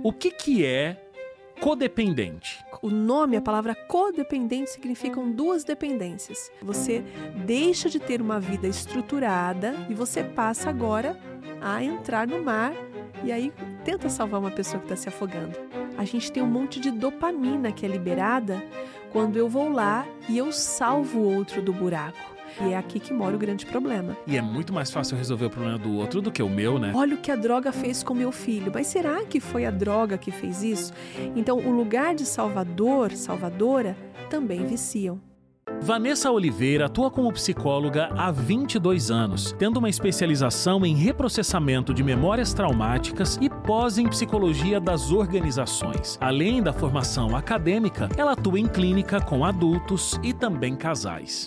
O que é codependente? O nome, a palavra codependente, significam duas dependências. Você deixa de ter uma vida estruturada e você passa agora a entrar no mar e aí tenta salvar uma pessoa que está se afogando. A gente tem um monte de dopamina que é liberada quando eu vou lá e eu salvo o outro do buraco. E é aqui que mora o grande problema. E é muito mais fácil resolver o problema do outro do que o meu, né? Olha o que a droga fez com meu filho. Mas será que foi a droga que fez isso? Então, o lugar de salvador, salvadora, também viciam. Vanessa Oliveira atua como psicóloga há 22 anos, tendo uma especialização em reprocessamento de memórias traumáticas e pós em psicologia das organizações. Além da formação acadêmica, ela atua em clínica com adultos e também casais.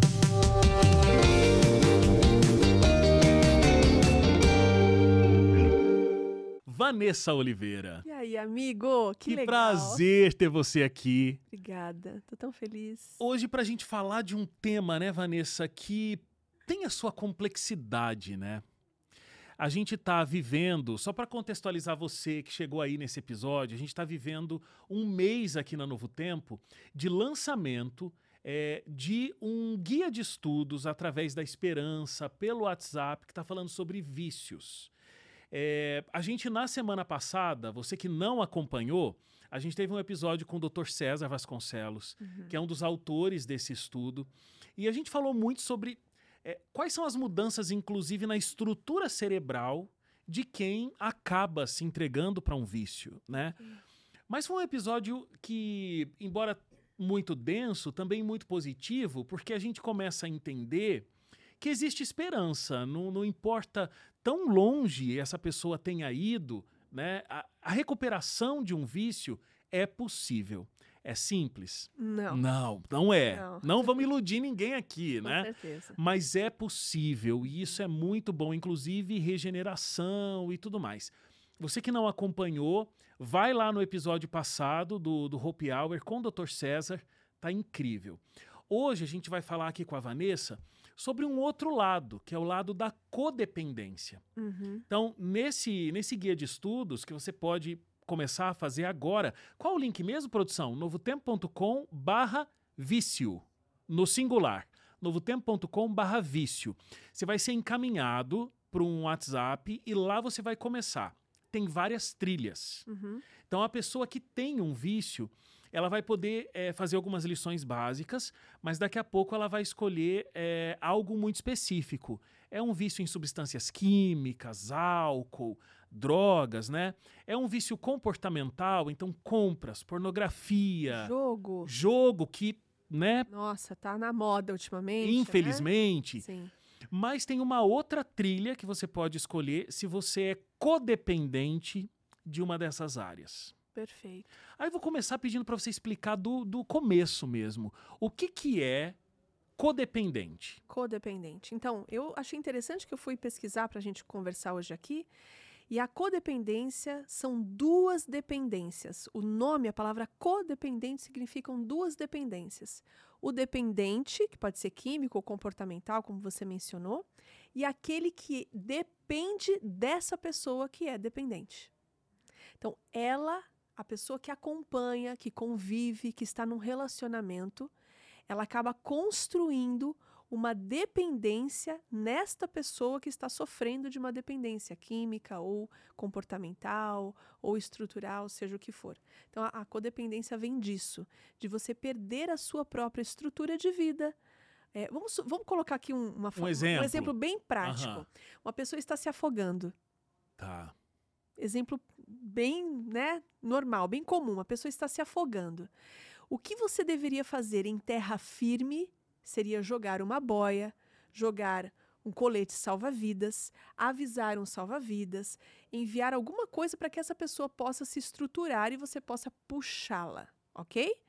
Vanessa Oliveira. E aí, amigo? Que legal. prazer ter você aqui. Obrigada, tô tão feliz. Hoje pra gente falar de um tema, né, Vanessa, que tem a sua complexidade, né? A gente tá vivendo, só para contextualizar você que chegou aí nesse episódio, a gente tá vivendo um mês aqui na Novo Tempo de lançamento de um guia de estudos através da Esperança, pelo WhatsApp, que tá falando sobre vícios. A gente, na semana passada, você que não acompanhou, a gente teve um episódio com o Dr. César Vasconcelos, que é um dos autores desse estudo, e a gente falou muito sobre quais são as mudanças, inclusive, na estrutura cerebral de quem acaba se entregando para um vício, né? Mas foi um episódio que, embora muito denso, também muito positivo, porque a gente começa a entender que existe esperança, não importa tão longe essa pessoa tenha ido, né? A recuperação de um vício é possível. É simples? Não é. Não vamos iludir ninguém aqui, né? Com certeza. Mas é possível e isso é muito bom, inclusive regeneração e tudo mais. Você que não acompanhou, vai lá no episódio passado do Hope Hour com o Dr. César, tá incrível. Hoje a gente vai falar aqui com a Vanessa sobre um outro lado, que é o lado da codependência. Então, nesse guia de estudos, que você pode começar a fazer agora, qual o link mesmo, produção? novotempo.com/vício, no singular. novotempo.com/vício. Você vai ser encaminhado para um WhatsApp e lá você vai começar. Tem várias trilhas. Então, a pessoa que tem um vício, ela vai poder fazer algumas lições básicas, mas daqui a pouco ela vai escolher algo muito específico. É um vício em substâncias químicas, álcool, drogas, né? É um vício comportamental, então compras, pornografia... Jogo que, né? Nossa, tá na moda ultimamente, infelizmente. Né? Sim. Mas tem uma outra trilha que você pode escolher se você é codependente de uma dessas áreas. Perfeito. Aí eu vou começar pedindo para você explicar do começo mesmo. O que é codependente? Codependente. Então, eu achei interessante que eu fui pesquisar para a gente conversar hoje aqui. E a codependência são duas dependências. O nome, a palavra codependente, significam duas dependências. O dependente, que pode ser químico ou comportamental, como você mencionou, e aquele que depende dessa pessoa que é dependente. Então, a pessoa que acompanha, que convive, que está num relacionamento, ela acaba construindo uma dependência nesta pessoa que está sofrendo de uma dependência química ou comportamental ou estrutural, seja o que for. Então, a codependência vem disso, de você perder a sua própria estrutura de vida. Vamos colocar aqui um exemplo bem prático. Uma pessoa está se afogando. Tá. Exemplo bem, né, normal, bem comum. Uma pessoa está se afogando. O que você deveria fazer em terra firme seria jogar uma boia, jogar um colete salva-vidas, avisar um salva-vidas, enviar alguma coisa para que essa pessoa possa se estruturar e você possa puxá-la, ok?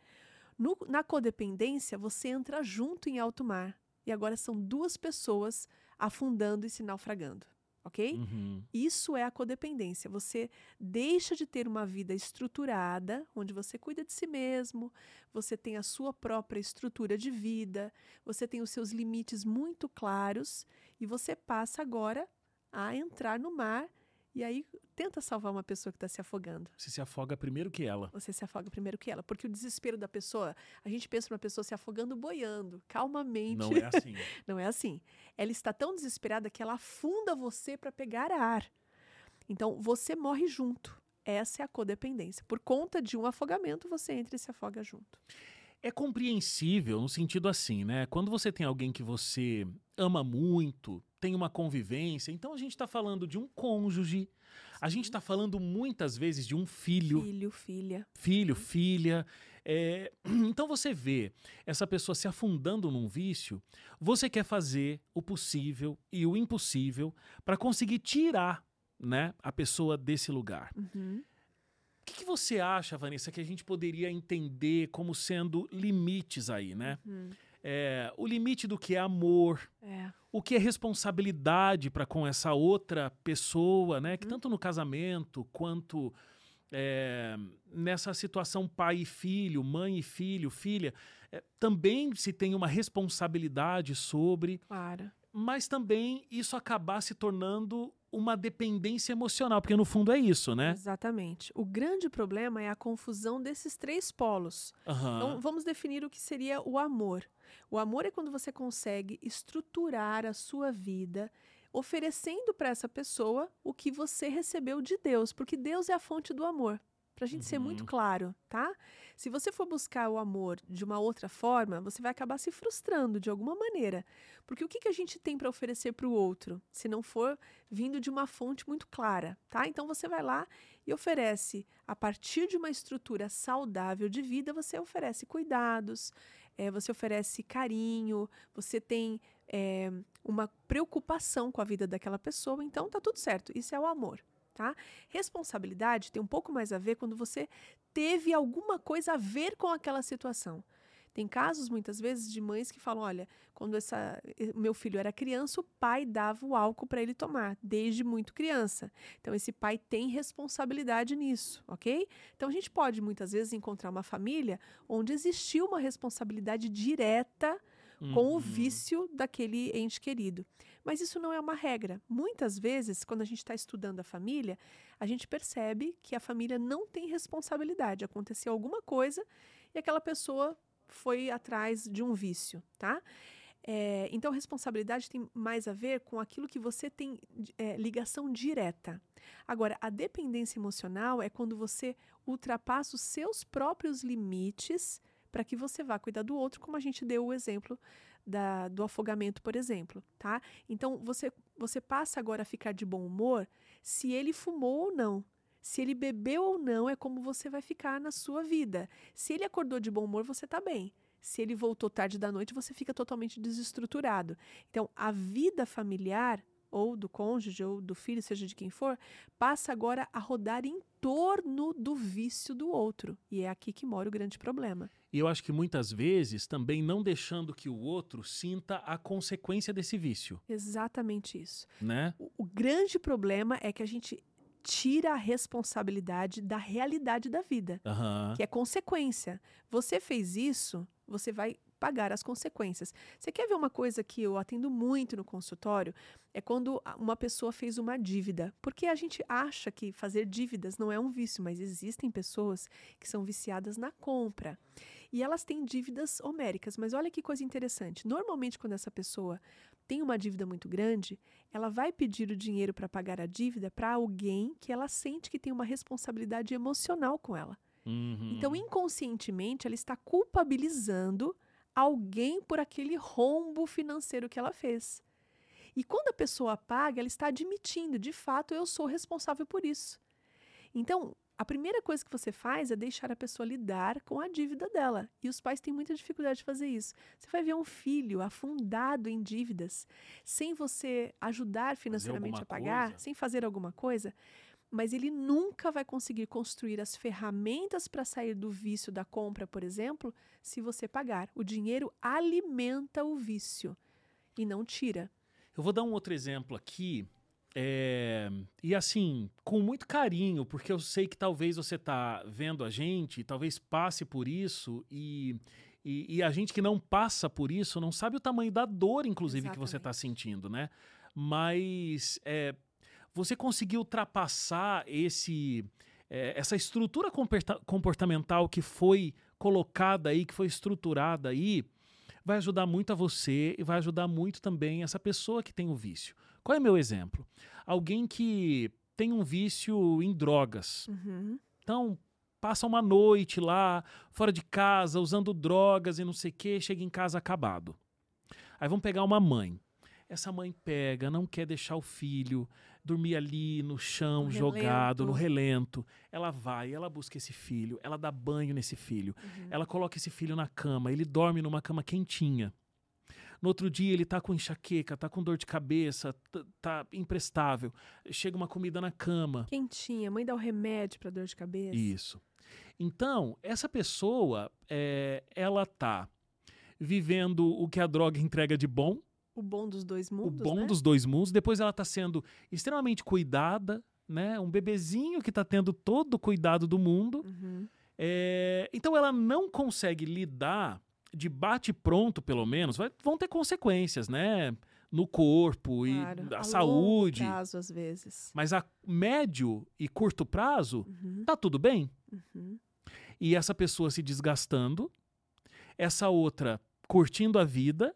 Na codependência, você entra junto em alto mar e agora são duas pessoas afundando e se naufragando. Ok? Isso é a codependência. Você deixa de ter uma vida estruturada, onde você cuida de si mesmo, você tem a sua própria estrutura de vida, você tem os seus limites muito claros e você passa agora a entrar no mar E aí, tenta salvar uma pessoa que está se afogando. Você se afoga primeiro que ela. Você se afoga primeiro que ela. Porque o desespero da pessoa, a gente pensa numa pessoa se afogando boiando, calmamente. Não é assim. Não é assim. Ela está tão desesperada que ela afunda você para pegar ar. Então, você morre junto. Essa é a codependência. Por conta de um afogamento, você entra e se afoga junto. É compreensível no sentido assim, né? Quando você tem alguém que você ama muito, tem uma convivência, então a gente está falando de um cônjuge, a gente está falando muitas vezes de um filho. Filho, filha. Filho, filha. Então você vê essa pessoa se afundando num vício, você quer fazer o possível e o impossível para conseguir tirar, né, a pessoa desse lugar. Uhum. O que você acha, Vanessa, que a gente poderia entender como sendo limites aí, né? Uhum. O limite do que é amor, o que é responsabilidade para com essa outra pessoa, né? Que tanto no casamento quanto nessa situação pai e filho, mãe e filho, filha, também se tem uma responsabilidade sobre, Claro. mas também isso acabar se tornando uma dependência emocional, porque no fundo é isso, né? Exatamente. O grande problema é a confusão desses 3 polos. Então, vamos definir o que seria o amor. O amor é quando você consegue estruturar a sua vida, oferecendo para essa pessoa o que você recebeu de Deus, porque Deus é a fonte do amor. Para a gente ser muito claro, tá? Se você for buscar o amor de uma outra forma, você vai acabar se frustrando de alguma maneira. Porque o que a gente tem para oferecer para o outro, se não for vindo de uma fonte muito clara, tá? Então você vai lá e oferece, a partir de uma estrutura saudável de vida, você oferece cuidados, você oferece carinho, você tem uma preocupação com a vida daquela pessoa, então tá tudo certo. Isso é o amor. Tá? Responsabilidade tem um pouco mais a ver quando você teve alguma coisa a ver com aquela situação. Tem casos, muitas vezes, de mães que falam, olha, quando meu filho era criança, o pai dava o álcool para ele tomar, desde muito criança. Então, esse pai tem responsabilidade nisso, ok? Então, a gente pode, muitas vezes, encontrar uma família onde existiu uma responsabilidade direta com o vício daquele ente querido. Mas isso não é uma regra. Muitas vezes, quando a gente está estudando a família, a gente percebe que a família não tem responsabilidade. Aconteceu alguma coisa e aquela pessoa foi atrás de um vício, tá? Então, responsabilidade tem mais a ver com aquilo que você tem ligação direta. Agora, a dependência emocional é quando você ultrapassa os seus próprios limites para que você vá cuidar do outro, como a gente deu o exemplo do afogamento, por exemplo, tá? Então, você passa agora a ficar de bom humor se ele fumou ou não. Se ele bebeu ou não, é como você vai ficar na sua vida. Se ele acordou de bom humor, você tá bem. Se ele voltou tarde da noite, você fica totalmente desestruturado. Então, a vida familiar, ou do cônjuge, ou do filho, seja de quem for, passa agora a rodar em torno do vício do outro. E é aqui que mora o grande problema. E eu acho que muitas vezes também não deixando que o outro sinta a consequência desse vício. Exatamente isso. Né? O grande problema é que a gente tira a responsabilidade da realidade da vida, que é consequência. Você fez isso, você vai pagar as consequências. Você quer ver uma coisa que eu atendo muito no consultório? É quando uma pessoa fez uma dívida. Porque a gente acha que fazer dívidas não é um vício, mas existem pessoas que são viciadas na compra. E elas têm dívidas homéricas. Mas olha que coisa interessante. Normalmente, quando essa pessoa tem uma dívida muito grande, ela vai pedir o dinheiro para pagar a dívida para alguém que ela sente que tem uma responsabilidade emocional com ela. Então, inconscientemente, ela está culpabilizando alguém por aquele rombo financeiro que ela fez. E quando a pessoa paga, ela está admitindo, de fato, eu sou responsável por isso. Então, a primeira coisa que você faz é deixar a pessoa lidar com a dívida dela. E os pais têm muita dificuldade de fazer isso. Você vai ver um filho afundado em dívidas, sem você ajudar financeiramente a pagar, sem fazer alguma coisa, mas ele nunca vai conseguir construir as ferramentas para sair do vício da compra, por exemplo, se você pagar. O dinheiro alimenta o vício e não tira. Eu vou dar um outro exemplo aqui, e assim, com muito carinho, porque eu sei que talvez você está vendo a gente, talvez passe por isso, e a gente que não passa por isso não sabe o tamanho da dor, inclusive, que você está sentindo, né? Mas você conseguir ultrapassar essa estrutura comportamental que foi colocada aí, que foi estruturada aí, vai ajudar muito a você e vai ajudar muito também essa pessoa que tem o vício. Qual é meu exemplo? Alguém que tem um vício em drogas. Uhum. Então, passa uma noite lá, fora de casa, usando drogas e não sei o quê, chega em casa acabado. Aí vamos pegar uma mãe. Essa mãe pega, não quer deixar o filho dormir ali no chão, No jogado, no relento. relento. Ela vai, ela busca esse filho, ela dá banho nesse filho, Uhum. ela coloca esse filho na cama, ele dorme numa cama quentinha. No outro dia ele tá com enxaqueca, tá com dor de cabeça, tá imprestável. Chega uma comida na cama. Quentinha, mãe dá o remédio para dor de cabeça. Isso. Então, essa pessoa, ela tá vivendo o que a droga entrega de bom, O bom dos dois o mundos, bom né? dos dois mundos. Depois ela tá sendo extremamente cuidada, né? Um bebezinho que tá tendo todo o cuidado do mundo. Uhum. Então ela não consegue lidar de bate-pronto, pelo menos. Vão ter consequências, né? No corpo Claro. e a A saúde. longo prazo, às vezes. Mas a médio e curto prazo, Uhum. tá tudo bem. Uhum. E essa pessoa se desgastando, essa outra curtindo a vida,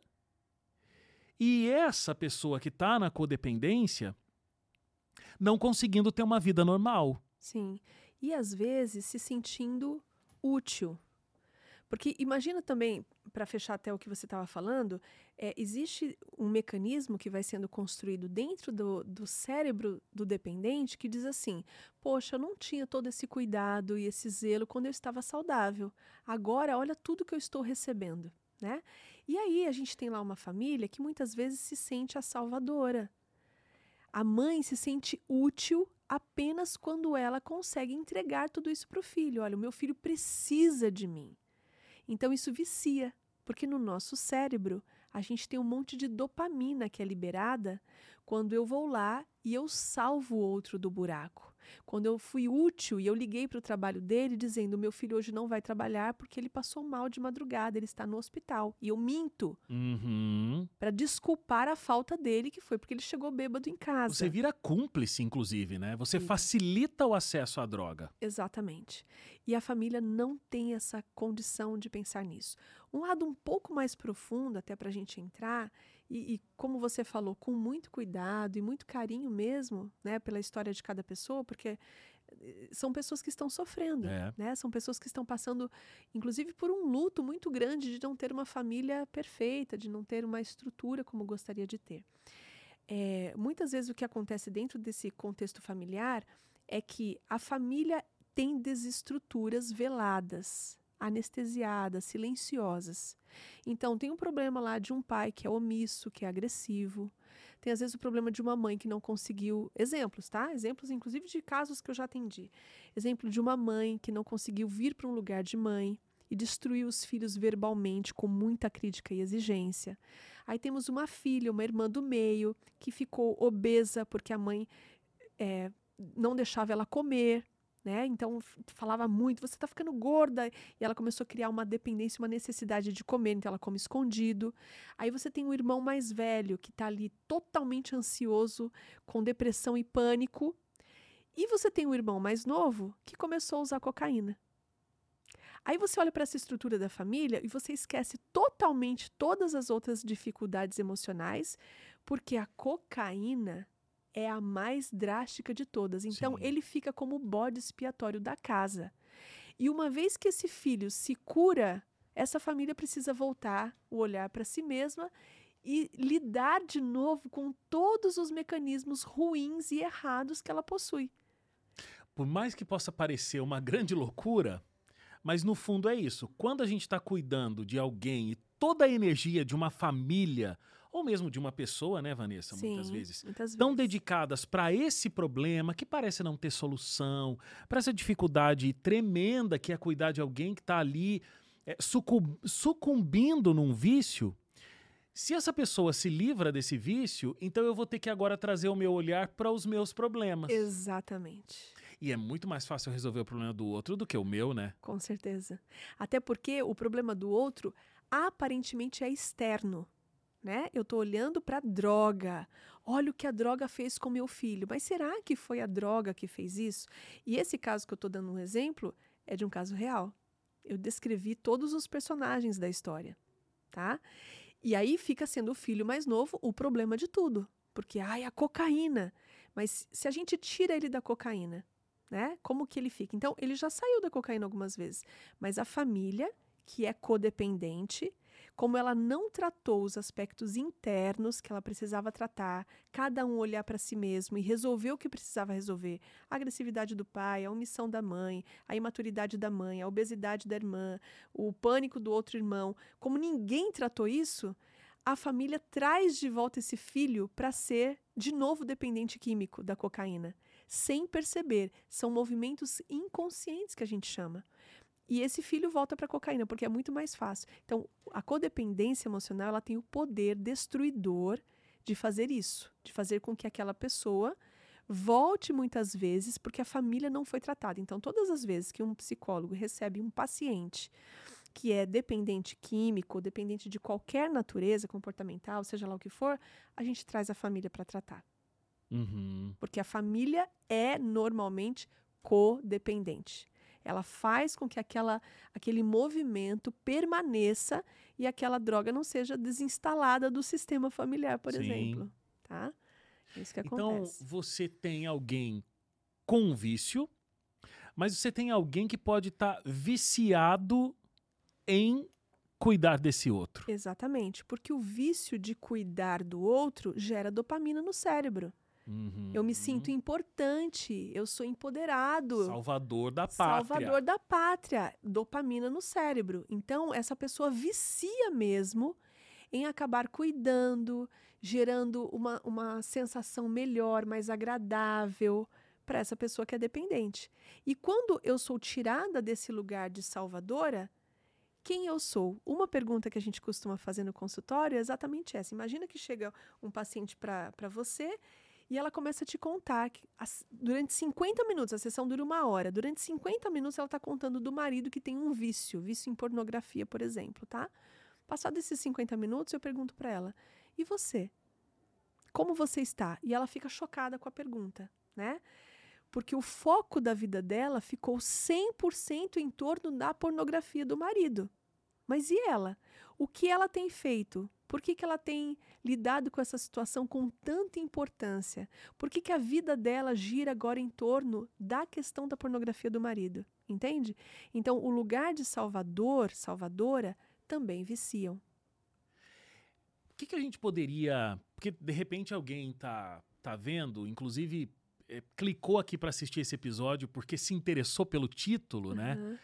e essa pessoa que está na codependência não conseguindo ter uma vida normal. Sim. E às vezes se sentindo útil. Porque imagina também, para fechar até o que você estava falando, existe um mecanismo que vai sendo construído dentro do cérebro do dependente que diz assim: poxa, eu não tinha todo esse cuidado e esse zelo quando eu estava saudável. Agora, olha tudo que eu estou recebendo, né? E aí a gente tem lá uma família que muitas vezes se sente a salvadora. A mãe se sente útil apenas quando ela consegue entregar tudo isso para o filho. Olha, o meu filho precisa de mim. Então isso vicia, porque no nosso cérebro a gente tem um monte de dopamina que é liberada quando eu vou lá e eu salvo o outro do buraco. Quando eu fui útil e eu liguei para o trabalho dele dizendo: meu filho hoje não vai trabalhar porque ele passou mal de madrugada, ele está no hospital. E eu minto para desculpar a falta dele, que foi porque ele chegou bêbado em casa. Você vira cúmplice, inclusive, né? Você facilita o acesso à droga. Exatamente. E a família não tem essa condição de pensar nisso. Um lado um pouco mais profundo, até para a gente entrar, e como você falou, com muito cuidado e muito carinho mesmo, né, pela história de cada pessoa, porque são pessoas que estão sofrendo, né? São pessoas que estão passando, inclusive, por um luto muito grande de não ter uma família perfeita, de não ter uma estrutura como gostaria de ter. Muitas vezes o que acontece dentro desse contexto familiar é que a família tem desestruturas veladas, anestesiadas, silenciosas. Então, tem um problema lá de um pai que é omisso, que é agressivo. Tem, às vezes, o problema de uma mãe que não conseguiu... Exemplos, tá? Exemplos, inclusive, de casos que eu já atendi. Exemplo de uma mãe que não conseguiu vir para um lugar de mãe e destruiu os filhos verbalmente com muita crítica e exigência. Aí temos uma filha, uma irmã do meio, que ficou obesa porque a mãe não deixava ela comer, né? Então falava muito: você está ficando gorda, e ela começou a criar uma dependência, uma necessidade de comer, então ela come escondido. Aí você tem um irmão mais velho que está ali totalmente ansioso, com depressão e pânico, e você tem um irmão mais novo que começou a usar cocaína. Aí você olha para essa estrutura da família e você esquece totalmente todas as outras dificuldades emocionais, porque a cocaína é a mais drástica de todas. Então, Sim. ele fica como o bode expiatório da casa. E uma vez que esse filho se cura, essa família precisa voltar o olhar para si mesma e lidar de novo com todos os mecanismos ruins e errados que ela possui. Por mais que possa parecer uma grande loucura, mas no fundo é isso. Quando a gente está cuidando de alguém e toda a energia de uma família, ou mesmo de uma pessoa, né, Vanessa, Sim, muitas vezes, muitas tão vezes. dedicadas para esse problema que parece não ter solução, para essa dificuldade tremenda que é cuidar de alguém que está ali sucumbindo num vício. Se essa pessoa se livra desse vício, então eu vou ter que agora trazer o meu olhar para os meus problemas. Exatamente. E é muito mais fácil resolver o problema do outro do que o meu, né? Com certeza. Até porque o problema do outro aparentemente é externo. né? Eu estou olhando para a droga. Olha o que a droga fez com meu filho. Mas será que foi a droga que fez isso? E esse caso que eu estou dando um exemplo é de um caso real. Eu descrevi todos os personagens da história, tá? E aí fica sendo o filho mais novo o problema de tudo. Porque, a cocaína. Mas se a gente tira ele da cocaína, né? Como que ele fica? Então, ele já saiu da cocaína algumas vezes. Mas a família, que é codependente, como ela não tratou os aspectos internos que ela precisava tratar, cada um olhar para si mesmo e resolver o que precisava resolver, a agressividade do pai, a omissão da mãe, a imaturidade da mãe, a obesidade da irmã, o pânico do outro irmão, como ninguém tratou isso, a família traz de volta esse filho para ser de novo dependente químico da cocaína, sem perceber. São movimentos inconscientes que a gente chama. E esse filho volta para a cocaína, porque é muito mais fácil. Então, a codependência emocional, ela tem o poder destruidor de fazer isso, de fazer com que aquela pessoa volte muitas vezes, porque a família não foi tratada. Então, todas as vezes que um psicólogo recebe um paciente que é dependente químico, dependente de qualquer natureza comportamental, seja lá o que for, a gente traz a família para tratar. Uhum. Porque a família é normalmente codependente. Ela faz com que aquele movimento permaneça e aquela droga não seja desinstalada do sistema familiar, por exemplo. Tá? É isso que acontece. Então, você tem alguém com um vício, mas você tem alguém que pode estar viciado em cuidar desse outro. Exatamente, porque o vício de cuidar do outro gera dopamina no cérebro. Uhum. Eu me sinto importante, eu sou empoderado. Salvador da pátria. Salvador da pátria, dopamina no cérebro. Então, essa pessoa vicia mesmo em acabar cuidando, gerando uma sensação melhor, mais agradável para essa pessoa que é dependente. E quando eu sou tirada desse lugar de salvadora, quem eu sou? Uma pergunta que a gente costuma fazer no consultório é exatamente essa. Imagina que chega um paciente para você e ela começa a te contar que durante 50 minutos, a sessão dura 1 hora, durante 50 minutos ela está contando do marido que tem um vício em pornografia, por exemplo, tá? Passado esses 50 minutos, eu pergunto para ela, e você? Como você está? E ela fica chocada com a pergunta, né? Porque o foco da vida dela ficou 100% em torno da pornografia do marido. Mas e ela? O que ela tem feito? Por que ela tem lidado com essa situação com tanta importância? Por que a vida dela gira agora em torno da questão da pornografia do marido? Entende? Então, o lugar de salvador, salvadora, também viciam. O que a gente poderia... Porque, de repente, alguém tá vendo, inclusive... clicou aqui para assistir esse episódio porque se interessou pelo título, né?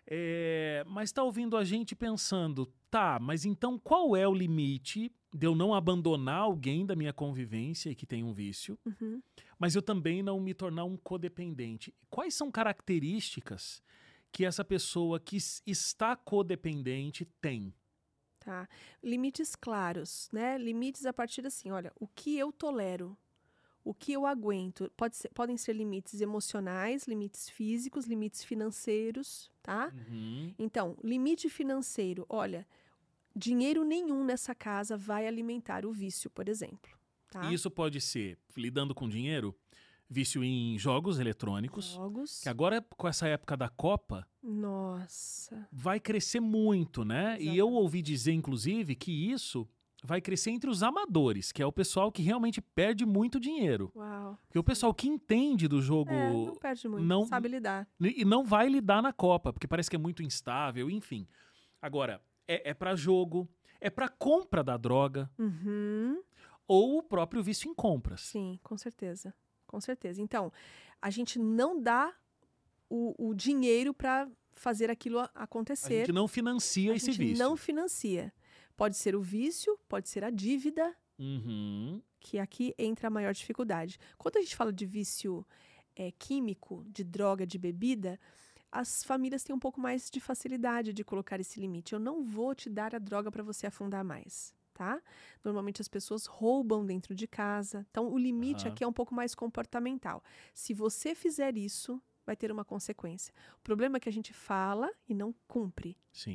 Mas está ouvindo a gente pensando, tá, mas então qual é o limite de eu não abandonar alguém da minha convivência e que tem um vício, mas eu também não me tornar um codependente? Quais são características que essa pessoa que está codependente tem? Tá. Limites claros, né? Limites a partir assim, olha, o que eu tolero? O que eu aguento? Podem ser limites emocionais, limites físicos, limites financeiros, tá? Então, limite financeiro. Olha, dinheiro nenhum nessa casa vai alimentar o vício, por exemplo. Tá? E isso pode ser, lidando com dinheiro, vício em jogos eletrônicos. Que agora, com essa época da Copa, nossa, vai crescer muito, né? Exatamente. E eu ouvi dizer, inclusive, que isso... vai crescer entre os amadores, que é o pessoal que realmente perde muito dinheiro. Uau. Porque o pessoal que entende do jogo... não perde muito, não sabe lidar. E não vai lidar na Copa, porque parece que é muito instável, enfim. Agora, é para jogo, é para compra da droga, ou o próprio vício em compras. Sim, com certeza. Com certeza. Então, a gente não dá o dinheiro para fazer aquilo acontecer. A gente não financia esse vício. A gente não financia. Pode ser o vício, pode ser a dívida, que aqui entra a maior dificuldade. Quando a gente fala de vício químico, de droga, de bebida, as famílias têm um pouco mais de facilidade de colocar esse limite. Eu não vou te dar a droga para você afundar mais, tá? Normalmente as pessoas roubam dentro de casa. Então, o limite aqui é um pouco mais comportamental. Se você fizer isso, vai ter uma consequência. O problema é que a gente fala e não cumpre. Sim.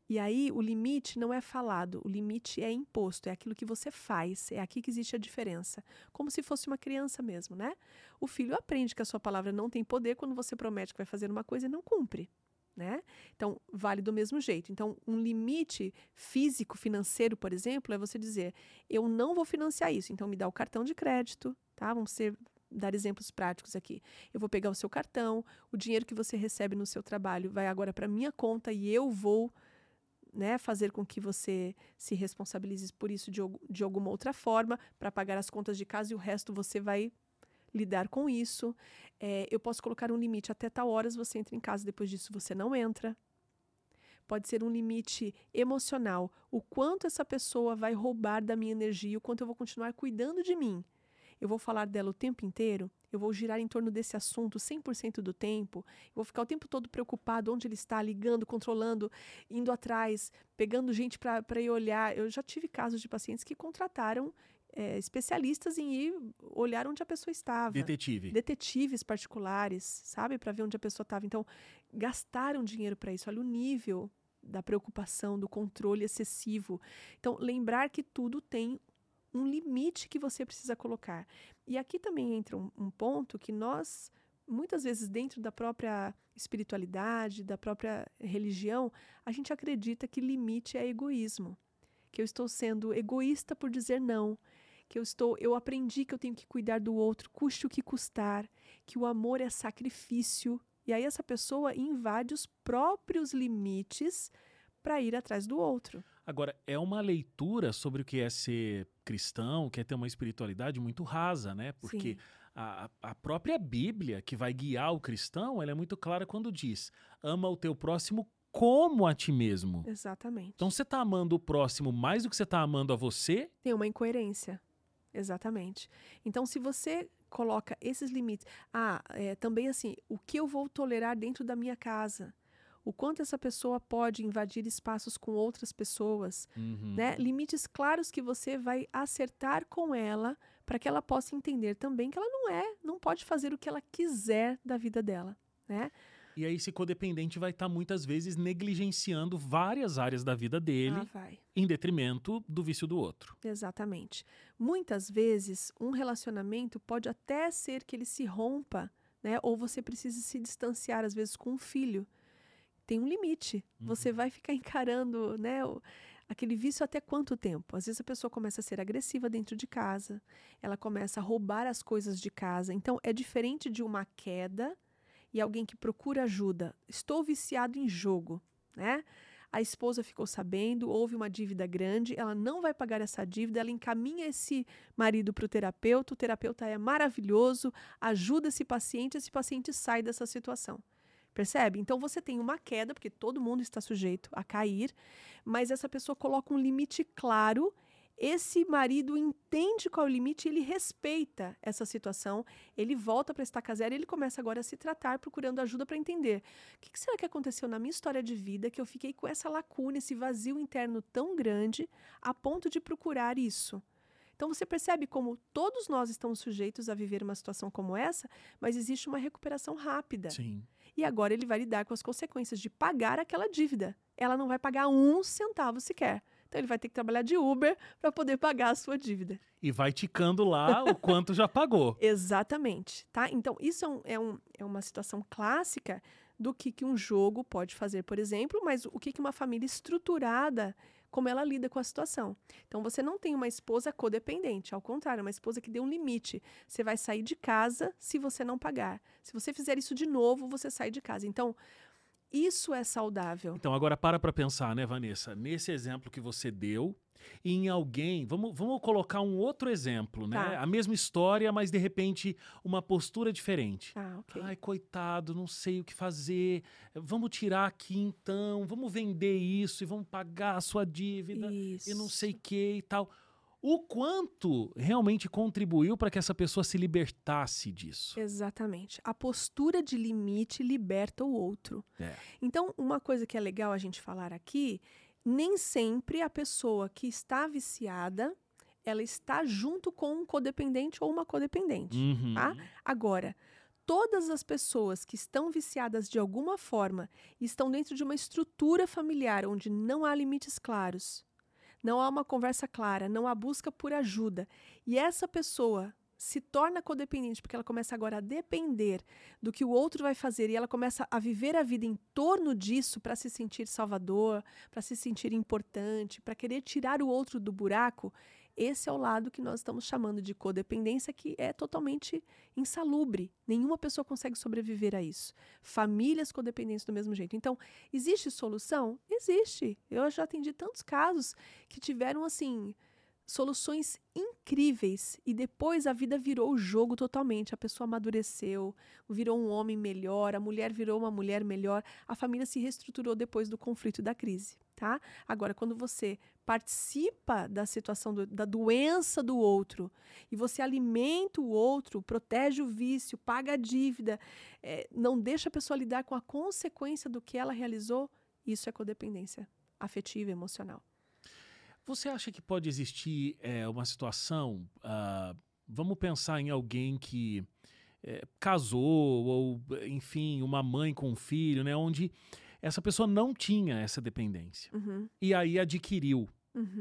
E aí o limite não é falado, o limite é imposto, é aquilo que você faz, é aqui que existe a diferença. Como se fosse uma criança mesmo, né? O filho aprende que a sua palavra não tem poder quando você promete que vai fazer uma coisa e não cumpre, né? Então, vale do mesmo jeito. Então, um limite físico, financeiro, por exemplo, é você dizer, eu não vou financiar isso, então me dá o cartão de crédito, tá? Dar exemplos práticos aqui. Eu vou pegar o seu cartão, o dinheiro que você recebe no seu trabalho vai agora para minha conta e eu vou, né, fazer com que você se responsabilize por isso de alguma outra forma, para pagar as contas de casa e o resto você vai lidar com isso. Eu posso colocar um limite, até tal horas você entra em casa, depois disso você não entra. Pode ser um limite emocional, o quanto essa pessoa vai roubar da minha energia, o quanto eu vou continuar cuidando de mim. Eu vou falar dela o tempo inteiro, eu vou girar em torno desse assunto 100% do tempo, eu vou ficar o tempo todo preocupado onde ele está, ligando, controlando, indo atrás, pegando gente para ir olhar. Eu já tive casos de pacientes que contrataram especialistas em ir olhar onde a pessoa estava. Detetives particulares, sabe? Para ver onde a pessoa estava. Então, gastaram dinheiro para isso. Olha o nível da preocupação, do controle excessivo. Então, lembrar que tudo tem um limite que você precisa colocar. E aqui também entra um ponto que nós, muitas vezes dentro da própria espiritualidade, da própria religião, a gente acredita que limite é egoísmo. Que eu estou sendo egoísta por dizer não. Que eu aprendi que eu tenho que cuidar do outro, custe o que custar. Que o amor é sacrifício. E aí essa pessoa invade os próprios limites para ir atrás do outro. Agora, é uma leitura sobre o que é ser cristão, o que é ter uma espiritualidade muito rasa, né? Porque a própria Bíblia, que vai guiar o cristão, ela é muito clara quando diz, ama o teu próximo como a ti mesmo. Exatamente. Então, você está amando o próximo mais do que você está amando a você? Tem uma incoerência. Exatamente. Então, se você coloca esses limites... também assim, o que eu vou tolerar dentro da minha casa? O quanto essa pessoa pode invadir espaços com outras pessoas, né? Limites claros que você vai acertar com ela para que ela possa entender também que ela não pode fazer o que ela quiser da vida dela, né? E aí esse codependente vai estar muitas vezes negligenciando várias áreas da vida dele em detrimento do vício do outro. Exatamente. Muitas vezes um relacionamento pode até ser que ele se rompa, né? Ou você precise se distanciar às vezes com um filho. Tem um limite. Você vai ficar encarando, né, aquele vício até quanto tempo? Às vezes a pessoa começa a ser agressiva dentro de casa, ela começa a roubar as coisas de casa. Então, é diferente de uma queda e alguém que procura ajuda. Estou viciado em jogo, né? A esposa ficou sabendo, houve uma dívida grande, ela não vai pagar essa dívida, ela encaminha esse marido para o terapeuta é maravilhoso, ajuda esse paciente sai dessa situação. Percebe? Então você tem uma queda, porque todo mundo está sujeito a cair, mas essa pessoa coloca um limite claro, esse marido entende qual é o limite, ele respeita essa situação, ele volta para estaca zero e ele começa agora a se tratar, procurando ajuda para entender. O que será que aconteceu na minha história de vida, que eu fiquei com essa lacuna, esse vazio interno tão grande, a ponto de procurar isso? Então você percebe como todos nós estamos sujeitos a viver uma situação como essa, mas existe uma recuperação rápida. Sim. E agora ele vai lidar com as consequências de pagar aquela dívida. Ela não vai pagar 1 centavo sequer. Então ele vai ter que trabalhar de Uber para poder pagar a sua dívida. E vai ticando lá o quanto já pagou. Exatamente. Tá? Então isso é uma situação clássica do que um jogo pode fazer, por exemplo, mas o que uma família estruturada, como ela lida com a situação. Então você não tem uma esposa codependente, ao contrário, uma esposa que deu um limite. Você vai sair de casa se você não pagar. Se você fizer isso de novo, você sai de casa. Então, isso é saudável. Então, agora para pensar, né, Vanessa? Nesse exemplo que você deu, em alguém... Vamos colocar um outro exemplo, né? Tá. A mesma história, mas de repente uma postura diferente. Ok. Ai, coitado, não sei o que fazer. Vamos tirar aqui então, vamos vender isso e vamos pagar a sua dívida. Isso. E não sei o que e tal. O quanto realmente contribuiu para que essa pessoa se libertasse disso? Exatamente. A postura de limite liberta o outro. Então, uma coisa que é legal a gente falar aqui, nem sempre a pessoa que está viciada, ela está junto com um codependente ou uma codependente. Tá? Agora, todas as pessoas que estão viciadas de alguma forma e estão dentro de uma estrutura familiar onde não há limites claros, não há uma conversa clara, não há busca por ajuda, e essa pessoa se torna codependente porque ela começa agora a depender do que o outro vai fazer e ela começa a viver a vida em torno disso para se sentir salvador, para se sentir importante, para querer tirar o outro do buraco, esse é o lado que nós estamos chamando de codependência, que é totalmente insalubre. Nenhuma pessoa consegue sobreviver a isso. Famílias codependentes do mesmo jeito. Então, existe solução? Existe. Eu já atendi tantos casos que tiveram, assim, soluções incríveis e depois a vida virou o jogo totalmente. A pessoa amadureceu, virou um homem melhor, a mulher virou uma mulher melhor, a família se reestruturou depois do conflito e da crise, tá? Agora, quando você participa da situação da doença do outro e você alimenta o outro, protege o vício, paga a dívida, não deixa a pessoa lidar com a consequência do que ela realizou, isso é codependência afetiva e emocional. Você acha que pode existir uma situação, vamos pensar em alguém que casou, ou enfim, uma mãe com um filho, né, onde essa pessoa não tinha essa dependência e aí adquiriu.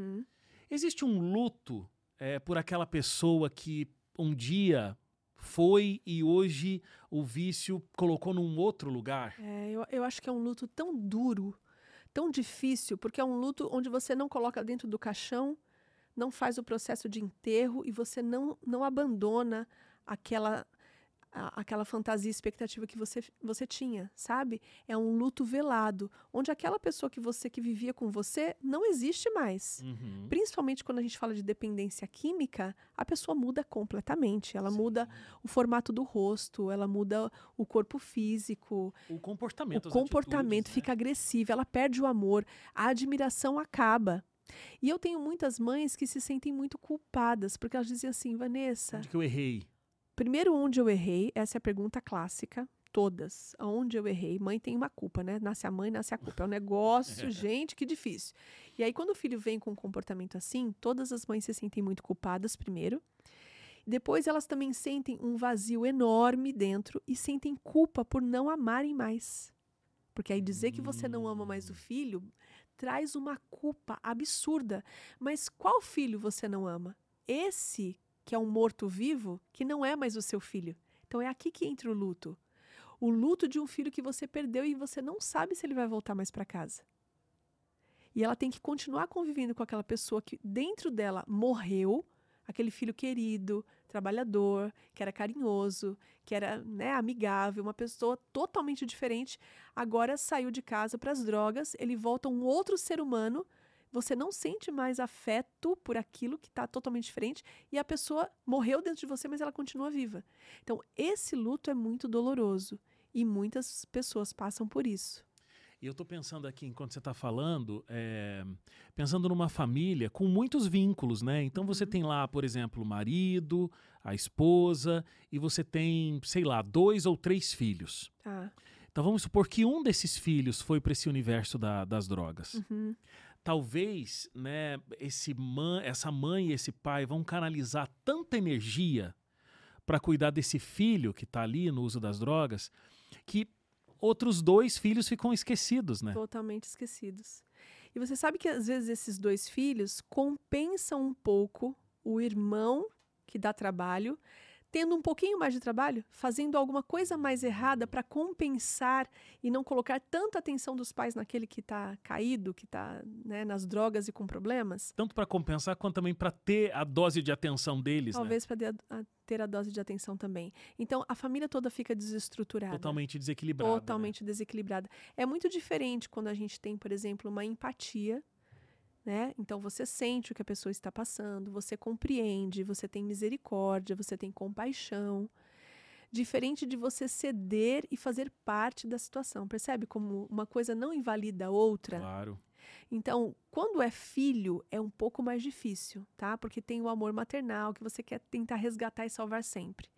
Existe um luto por aquela pessoa que um dia foi e hoje o vício colocou num outro lugar? Eu acho que é um luto tão duro, tão difícil, porque é um luto onde você não coloca dentro do caixão, não faz o processo de enterro e você não abandona aquela fantasia, expectativa que você tinha, sabe? É um luto velado, onde aquela pessoa que vivia com você não existe mais. Principalmente quando a gente fala de dependência química, a pessoa muda completamente. Ela muda o formato do rosto, ela muda o corpo físico. O comportamento, o comportamento fica agressivo, ela perde o amor, a admiração acaba. E eu tenho muitas mães que se sentem muito culpadas, porque elas dizem assim, Vanessa... Onde que eu errei? Primeiro, onde eu errei, essa é a pergunta clássica, todas. Aonde eu errei? Mãe tem uma culpa, né? Nasce a mãe, nasce a culpa. É um negócio, gente, que difícil. E aí, quando o filho vem com um comportamento assim, todas as mães se sentem muito culpadas, primeiro. Depois, elas também sentem um vazio enorme dentro e sentem culpa por não amarem mais. Porque aí dizer que você não ama mais o filho traz uma culpa absurda. Mas qual filho você não ama? Esse que é um morto-vivo, que não é mais o seu filho. Então é aqui que entra o luto. O luto de um filho que você perdeu e você não sabe se ele vai voltar mais para casa. E ela tem que continuar convivendo com aquela pessoa que dentro dela morreu, aquele filho querido, trabalhador, que era carinhoso, que era, né, amigável, uma pessoa totalmente diferente, agora saiu de casa para as drogas, ele volta um outro ser humano. Você não sente mais afeto por aquilo que está totalmente diferente e a pessoa morreu dentro de você, mas ela continua viva. Então, esse luto é muito doloroso e muitas pessoas passam por isso. E eu estou pensando aqui, enquanto você está falando, pensando numa família com muitos vínculos, né? Então, você tem lá, por exemplo, o marido, a esposa, e você tem, sei lá, 2 ou 3 filhos. Então, vamos supor que um desses filhos foi para esse universo das drogas. Talvez, né, essa mãe e esse pai vão canalizar tanta energia para cuidar desse filho que está ali no uso das drogas, que outros 2 filhos ficam esquecidos, né? Totalmente esquecidos. E você sabe que às vezes esses 2 filhos compensam um pouco o irmão que dá trabalho, tendo um pouquinho mais de trabalho, fazendo alguma coisa mais errada para compensar e não colocar tanta atenção dos pais naquele que está caído, que está, né, nas drogas e com problemas. Tanto para compensar quanto também para ter a dose de atenção deles, talvez, né? para ter a dose de atenção também. Então, a família toda fica desestruturada. Totalmente desequilibrada. Totalmente desequilibrada. É muito diferente quando a gente tem, por exemplo, uma empatia, né? Então, você sente o que a pessoa está passando, você compreende, você tem misericórdia, você tem compaixão. Diferente de você ceder e fazer parte da situação. Percebe como uma coisa não invalida a outra? Claro. Então, quando é filho, é um pouco mais difícil, tá? Porque tem o amor maternal que você quer tentar resgatar e salvar sempre.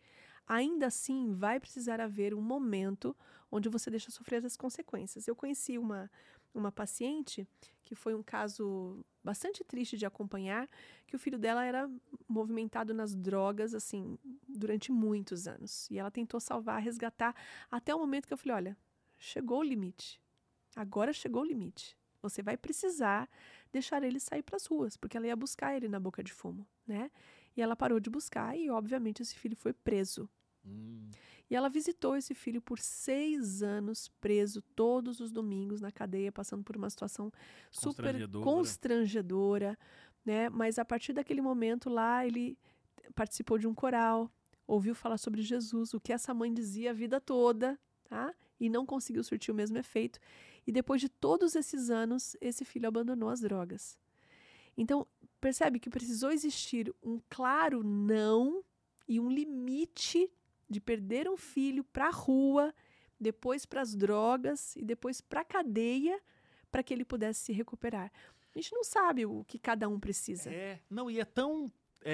ainda assim vai precisar haver um momento onde você deixa sofrer as consequências. Eu conheci uma paciente que foi um caso bastante triste de acompanhar, que o filho dela era movimentado nas drogas, assim, durante muitos anos. E ela tentou salvar, resgatar, até o momento que eu falei, olha, chegou o limite. Agora chegou o limite. Você vai precisar deixar ele sair para as ruas, porque ela ia buscar ele na boca de fumo, né? E ela parou de buscar e, obviamente, esse filho foi preso. E ela visitou esse filho por 6 anos, preso todos os domingos na cadeia, passando por uma situação super constrangedora, né? Mas a partir daquele momento lá, ele participou de um coral, ouviu falar sobre Jesus, o que essa mãe dizia a vida toda, tá? E não conseguiu surtir o mesmo efeito. E depois de todos esses anos, esse filho abandonou as drogas. Então, percebe que precisou existir um claro não e um limite de perder um filho para a rua, depois para as drogas e depois para a cadeia, para que ele pudesse se recuperar. A gente não sabe o que cada um precisa. Não, e é tão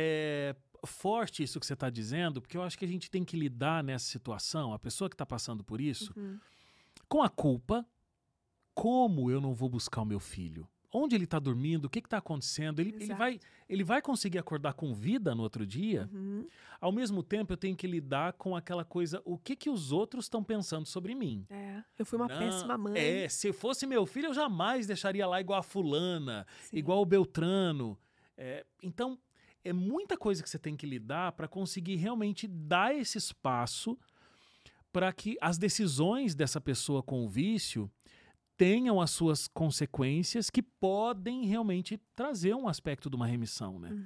forte isso que você está dizendo, porque eu acho que a gente tem que lidar nessa situação, a pessoa que está passando por isso, com a culpa. Como eu não vou buscar o meu filho? Onde ele está dormindo? O que está acontecendo? Ele vai conseguir acordar com vida no outro dia? Ao mesmo tempo, eu tenho que lidar com aquela coisa, o que os outros estão pensando sobre mim? Eu fui uma péssima mãe. Se fosse meu filho, eu jamais deixaria lá igual a fulana, Sim. igual o Beltrano. Então, é muita coisa que você tem que lidar para conseguir realmente dar esse espaço para que as decisões dessa pessoa com o vício tenham as suas consequências que podem realmente trazer um aspecto de uma remissão, né?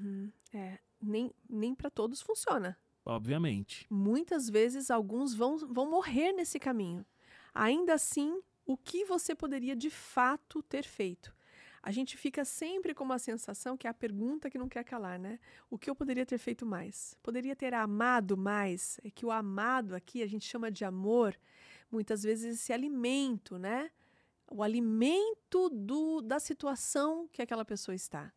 Nem para todos funciona. Obviamente. Muitas vezes alguns vão morrer nesse caminho. Ainda assim, o que você poderia de fato ter feito? A gente fica sempre com uma sensação que é a pergunta que não quer calar, né? O que eu poderia ter feito mais? Poderia ter amado mais? É que o amado aqui a gente chama de amor, muitas vezes esse alimento, né? O alimento da situação que aquela pessoa está.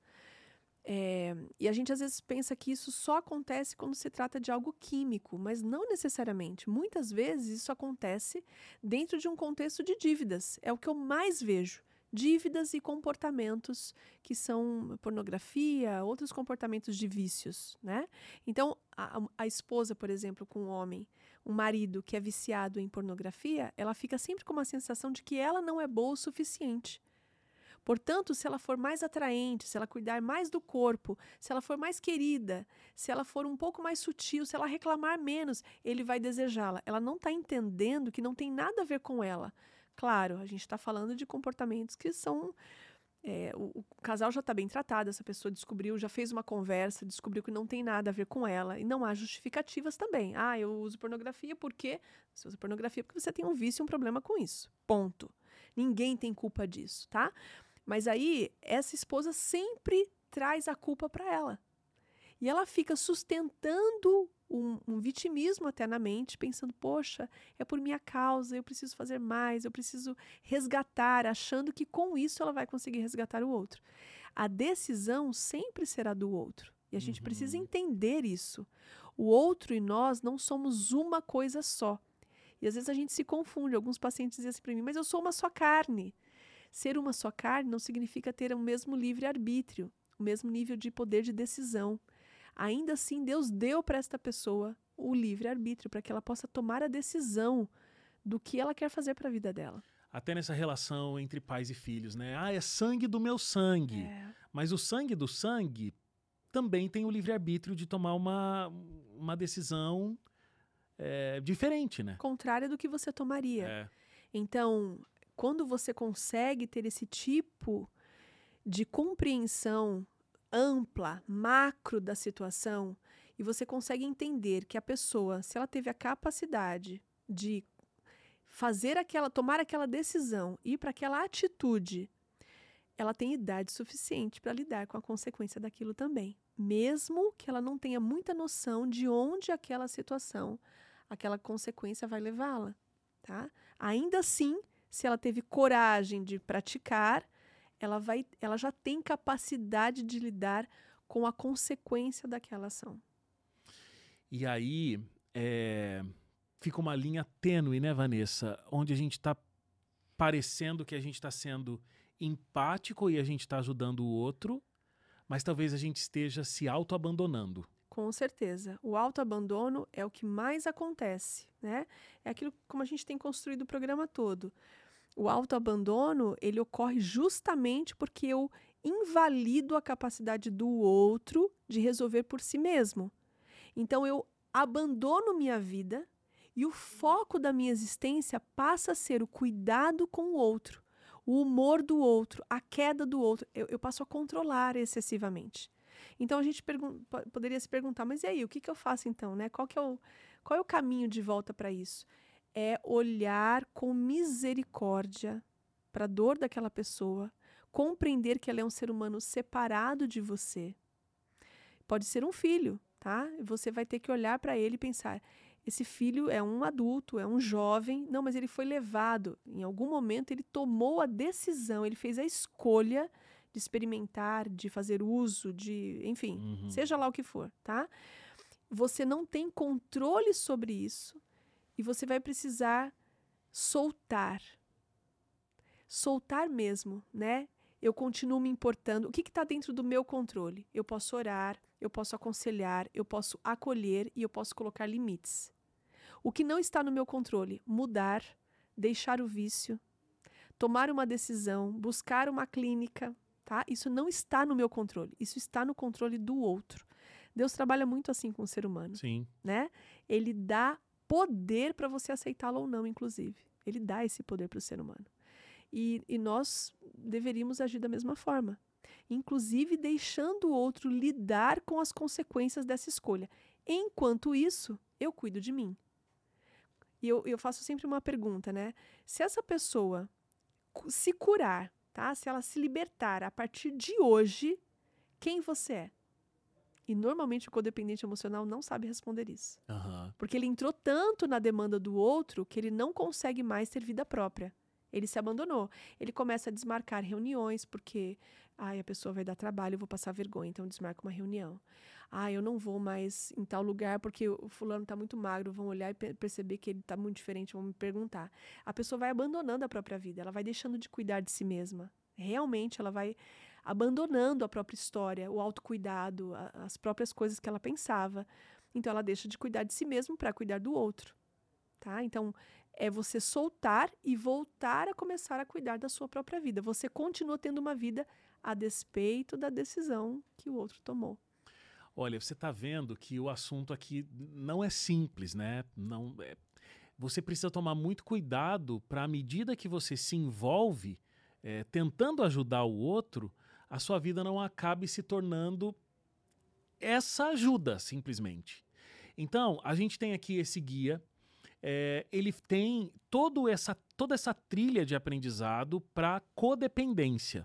E a gente às vezes pensa que isso só acontece quando se trata de algo químico, mas não necessariamente. Muitas vezes isso acontece dentro de um contexto de dívidas. É o que eu mais vejo. Dívidas e comportamentos que são pornografia, outros comportamentos de vícios, né? Então, a esposa, por exemplo, com um homem, um marido que é viciado em pornografia, ela fica sempre com uma sensação de que ela não é boa o suficiente. Portanto, se ela for mais atraente, se ela cuidar mais do corpo, se ela for mais querida, se ela for um pouco mais sutil, se ela reclamar menos, ele vai desejá-la. Ela não está entendendo que não tem nada a ver com ela. Claro, a gente está falando de comportamentos que são... o casal já está bem tratado, essa pessoa descobriu, já fez uma conversa, descobriu que não tem nada a ver com ela. E não há justificativas também. Eu uso pornografia porque... Você usa pornografia porque você tem um vício e um problema com isso. Ponto. Ninguém tem culpa disso, tá? Mas aí, essa esposa sempre traz a culpa para ela. E ela fica sustentando um vitimismo até na mente, pensando, poxa, é por minha causa, eu preciso fazer mais, eu preciso resgatar, achando que com isso ela vai conseguir resgatar o outro. A decisão sempre será do outro. E a gente precisa entender isso. O outro e nós não somos uma coisa só. E às vezes a gente se confunde. Alguns pacientes dizem assim para mim, mas eu sou uma só carne. Ser uma só carne não significa ter o mesmo livre-arbítrio, o mesmo nível de poder de decisão. Ainda assim, Deus deu para esta pessoa o livre-arbítrio, para que ela possa tomar a decisão do que ela quer fazer para a vida dela. Até nessa relação entre pais e filhos, né? É sangue do meu sangue. Mas o sangue do sangue também tem o livre-arbítrio de tomar uma decisão diferente, né? Contrária do que você tomaria. Então, quando você consegue ter esse tipo de compreensão ampla, macro da situação, e você consegue entender que a pessoa, se ela teve a capacidade de tomar aquela decisão, ir para aquela atitude, ela tem idade suficiente para lidar com a consequência daquilo também. Mesmo que ela não tenha muita noção de onde aquela situação, aquela consequência vai levá-la, tá? Ainda assim, se ela teve coragem de praticar, ela já tem capacidade de lidar com a consequência daquela ação. E aí, fica uma linha tênue, né, Vanessa? Onde a gente está parecendo que a gente está sendo empático e a gente está ajudando o outro, mas talvez a gente esteja se auto-abandonando. Com certeza. O autoabandono é o que mais acontece, né? É aquilo como a gente tem construído o programa todo. O autoabandono, ele ocorre justamente porque eu invalido a capacidade do outro de resolver por si mesmo. Então, eu abandono minha vida e o foco da minha existência passa a ser o cuidado com o outro, o humor do outro, a queda do outro. Eu passo a controlar excessivamente. Então, a gente poderia se perguntar, mas e aí, o que eu faço então, né? Qual é o caminho de volta para isso? É olhar com misericórdia para a dor daquela pessoa, compreender que ela é um ser humano separado de você. Pode ser um filho, tá? Você vai ter que olhar para ele e pensar, esse filho é um adulto, é um jovem, não, mas ele foi levado, em algum momento ele tomou a decisão, ele fez a escolha de experimentar, de fazer uso, enfim, seja lá o que for, tá? Você não tem controle sobre isso e você vai precisar soltar. Soltar mesmo, né? Eu continuo me importando. O que está dentro do meu controle? Eu posso orar, eu posso aconselhar, eu posso acolher e eu posso colocar limites. O que não está no meu controle? Mudar, deixar o vício, tomar uma decisão, buscar uma clínica, tá? Isso não está no meu controle, isso está no controle do outro. Deus trabalha muito assim com o ser humano. Sim. Né? Ele dá poder para você aceitá-lo ou não, inclusive. Ele dá esse poder para o ser humano. E nós deveríamos agir da mesma forma. Inclusive deixando o outro lidar com as consequências dessa escolha. Enquanto isso, eu cuido de mim. E eu faço sempre uma pergunta, né? Se essa pessoa se curar, tá? Se ela se libertar a partir de hoje, quem você é? E normalmente o codependente emocional não sabe responder isso. Porque ele entrou tanto na demanda do outro que ele não consegue mais ter vida própria. Ele se abandonou. Ele começa a desmarcar reuniões porque a pessoa vai dar trabalho, eu vou passar vergonha, então desmarca uma reunião. Eu não vou mais em tal lugar porque o fulano está muito magro, vão olhar e perceber que ele está muito diferente, vão me perguntar. A pessoa vai abandonando a própria vida, ela vai deixando de cuidar de si mesma. Realmente, ela vai abandonando a própria história, o autocuidado, as próprias coisas que ela pensava. Então, ela deixa de cuidar de si mesma para cuidar do outro. Tá? Então, é você soltar e voltar a começar a cuidar da sua própria vida. Você continua tendo uma vida a despeito da decisão que o outro tomou. Olha, você está vendo que o assunto aqui não é simples, né? Você precisa tomar muito cuidado para, à medida que você se envolve tentando ajudar o outro, a sua vida não acabe se tornando essa ajuda, simplesmente. Então, a gente tem aqui esse guia, ele tem toda essa trilha de aprendizado para codependência.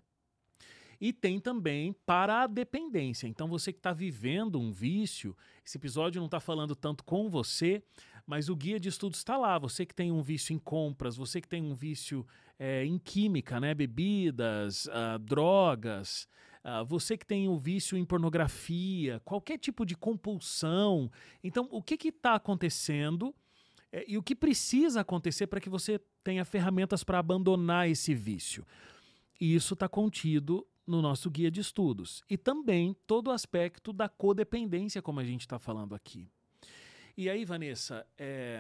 E tem também para a dependência. Então, você que está vivendo um vício, esse episódio não está falando tanto com você, mas o guia de estudos está lá. Você que tem um vício em compras, você que tem um vício em química, né? Bebidas, drogas, você que tem um vício em pornografia, qualquer tipo de compulsão. Então, o que está acontecendo e o que precisa acontecer para que você tenha ferramentas para abandonar esse vício? E isso está contido no nosso guia de estudos. E também todo o aspecto da codependência, como a gente está falando aqui. E aí, Vanessa,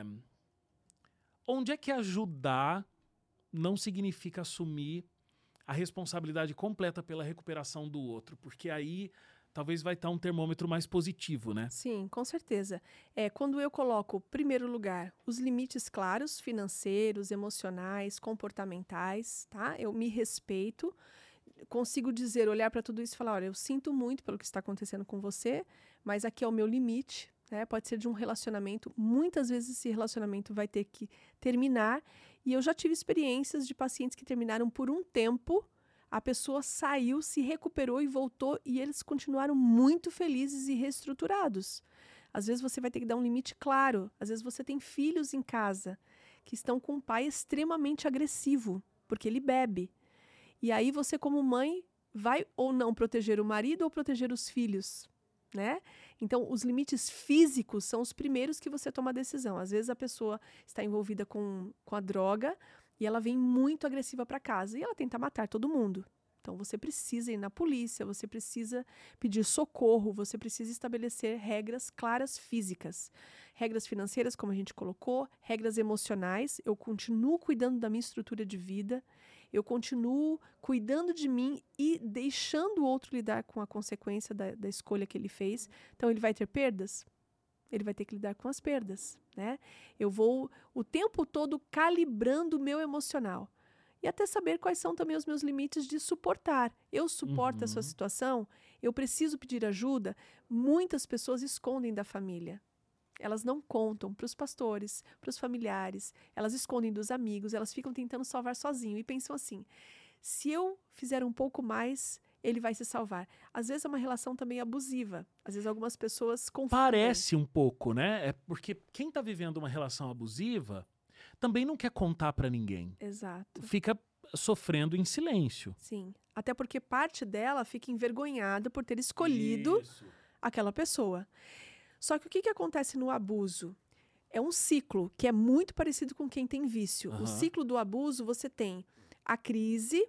onde é que ajudar não significa assumir a responsabilidade completa pela recuperação do outro? Porque aí talvez vai estar um termômetro mais positivo, né? Sim, com certeza. Quando eu coloco, em primeiro lugar, os limites claros, financeiros, emocionais, comportamentais, tá? Eu me respeito, consigo olhar para tudo isso e falar, olha, eu sinto muito pelo que está acontecendo com você, mas aqui é o meu limite, né? Pode ser de um relacionamento, muitas vezes esse relacionamento vai ter que terminar, e eu já tive experiências de pacientes que terminaram por um tempo, a pessoa saiu, se recuperou e voltou, e eles continuaram muito felizes e reestruturados. Às vezes você vai ter que dar um limite claro, às vezes você tem filhos em casa que estão com um pai extremamente agressivo, porque ele bebe. E aí você, como mãe, vai ou não proteger o marido ou proteger os filhos. né? Então, os limites físicos são os primeiros que você toma a decisão. Às vezes a pessoa está envolvida com a droga e ela vem muito agressiva para casa e ela tenta matar todo mundo. Então, você precisa ir na polícia, você precisa pedir socorro, você precisa estabelecer regras claras físicas. Regras financeiras, como a gente colocou, regras emocionais. Eu continuo cuidando da minha estrutura de vida, eu continuo cuidando de mim e deixando o outro lidar com a consequência da escolha que ele fez. Então, ele vai ter perdas? Ele vai ter que lidar com as perdas, né? Eu vou o tempo todo calibrando o meu emocional. E até saber quais são também os meus limites de suportar. Eu suporto essa situação? Eu preciso pedir ajuda? Muitas pessoas escondem da família. Elas não contam para os pastores, para os familiares. Elas escondem dos amigos, elas ficam tentando salvar sozinho. E pensam assim, se eu fizer um pouco mais, ele vai se salvar. Às vezes é uma relação também abusiva. Às vezes algumas pessoas confundem. Parece um pouco, né? É porque quem está vivendo uma relação abusiva também não quer contar para ninguém. Exato. Fica sofrendo em silêncio. Sim. Até porque parte dela fica envergonhada por ter escolhido aquela pessoa. Só que o que acontece no abuso? É um ciclo que é muito parecido com quem tem vício. O ciclo do abuso, você tem a crise,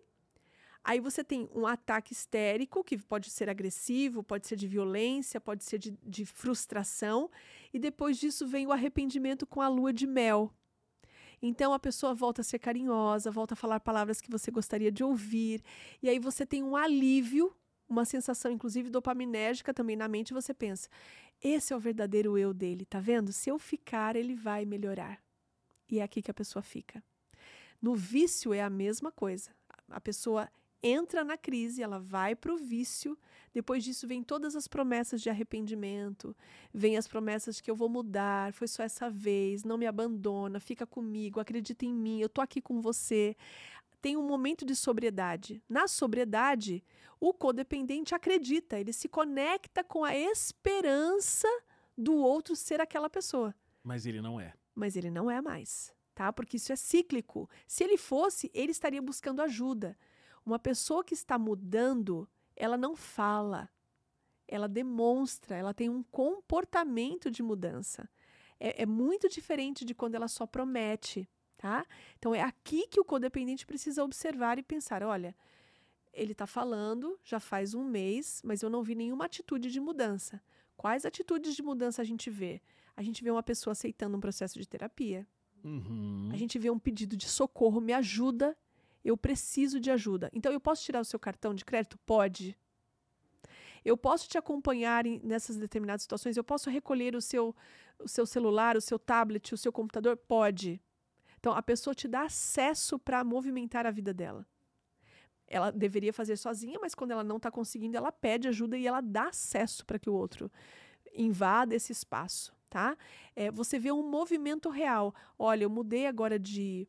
aí você tem um ataque histérico, que pode ser agressivo, pode ser de violência, pode ser de frustração, e depois disso vem o arrependimento com a lua de mel. Então, a pessoa volta a ser carinhosa, volta a falar palavras que você gostaria de ouvir. E aí você tem um alívio, uma sensação, inclusive, dopaminérgica também na mente. Você pensa, esse é o verdadeiro eu dele, tá vendo? Se eu ficar, ele vai melhorar. E é aqui que a pessoa fica. No vício é a mesma coisa. A pessoa entra na crise, ela vai para o vício. Depois disso vem todas as promessas de arrependimento, vem as promessas de que eu vou mudar, foi só essa vez, não me abandona, fica comigo, acredita em mim, eu tô aqui com você. Tem um momento de sobriedade. Na sobriedade, o codependente acredita, ele se conecta com a esperança do outro ser aquela pessoa. Mas ele não é. Mas ele não é mais, tá? Porque isso é cíclico. Se ele fosse, ele estaria buscando ajuda. Uma pessoa que está mudando, ela não fala, ela demonstra, ela tem um comportamento de mudança. É muito diferente de quando ela só promete, tá? Então, é aqui que o codependente precisa observar e pensar, olha, ele está falando já faz um mês, mas eu não vi nenhuma atitude de mudança. Quais atitudes de mudança a gente vê? A gente vê uma pessoa aceitando um processo de terapia. A gente vê um pedido de socorro, me ajuda. Eu preciso de ajuda. Então, eu posso tirar o seu cartão de crédito? Pode. Eu posso te acompanhar nessas determinadas situações? Eu posso recolher o seu celular, o seu tablet, o seu computador? Pode. Então, a pessoa te dá acesso para movimentar a vida dela. Ela deveria fazer sozinha, mas quando ela não está conseguindo, ela pede ajuda e ela dá acesso para que o outro invada esse espaço, tá? Você vê um movimento real. Olha, eu mudei agora de